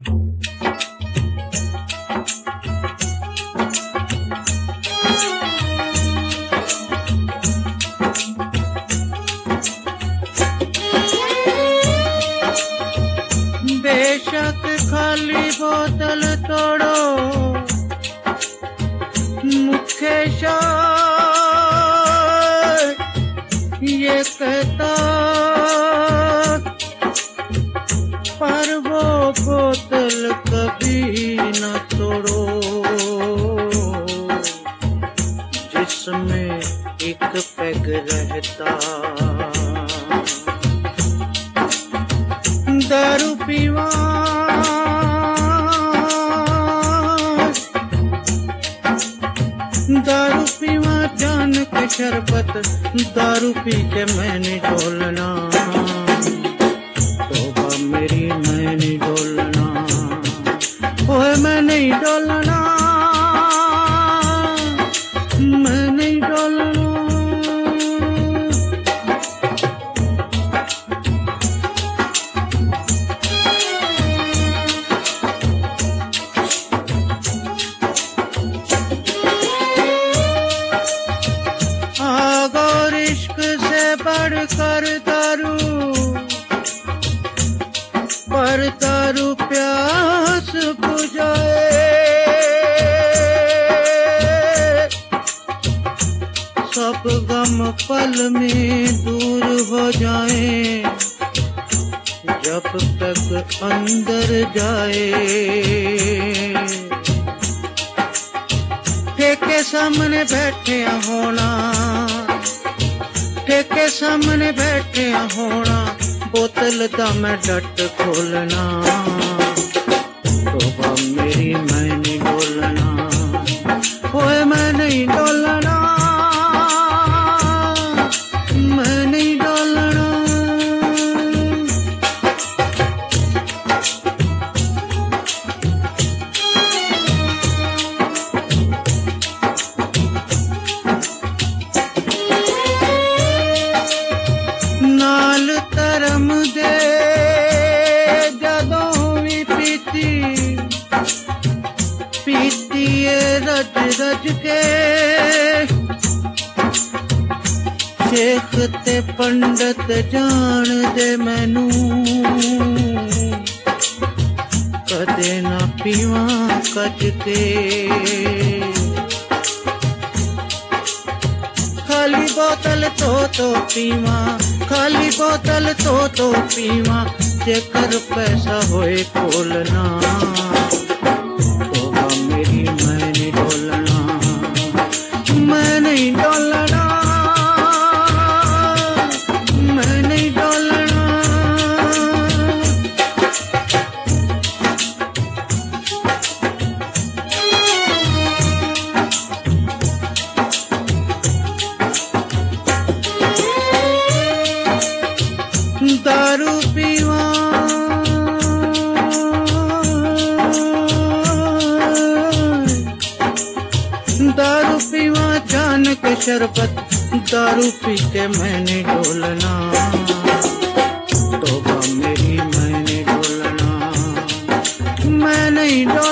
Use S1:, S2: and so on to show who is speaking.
S1: बेशक खाली बोतल तोड़ो मुख्य शायर ये कहता, पर वो बोतल कभी न तोड़ो जिसमें एक पैग रहता। दारू पीवा जान के शरबत, दारू पी के मैंने डोलना, तौबा मेरी मैं नहीं डोलना, ओए मैं नहीं डोलना, मैं नहीं डोलना। बढ़कर दारू, पर दारू प्यास बुझाए, सब गम पल में दूर हो जाए, जब तक अंदर जाए। ठेके सामने बैठे होना, ठेके सामने बैठे होना, बोतल दा मैं डट खोलना, तौबा मेरी मैं नहीं डोलना, ओए मैं नहीं डोलना, मैं नहीं डोलना। नाल धर्म दे जदों भी पीती, पीती रज रज के, शेख ते पंडित जान दे मैनू, कदे ना पीवा कज के। खाली बोतल तो पीवा, खाली बोतल तो पीवा, जेकर पैसा होए खोलना, तौबा मेरी मैं नहीं डोलना, मैं नहीं डोलना, मैं नहीं डोलना। दारू पीवा, दारू पीवा जान के शरबत, दारू पी के मैंने डोलना, तौबा मेरी मैं नहीं डोलना, मैं नहीं डोलना।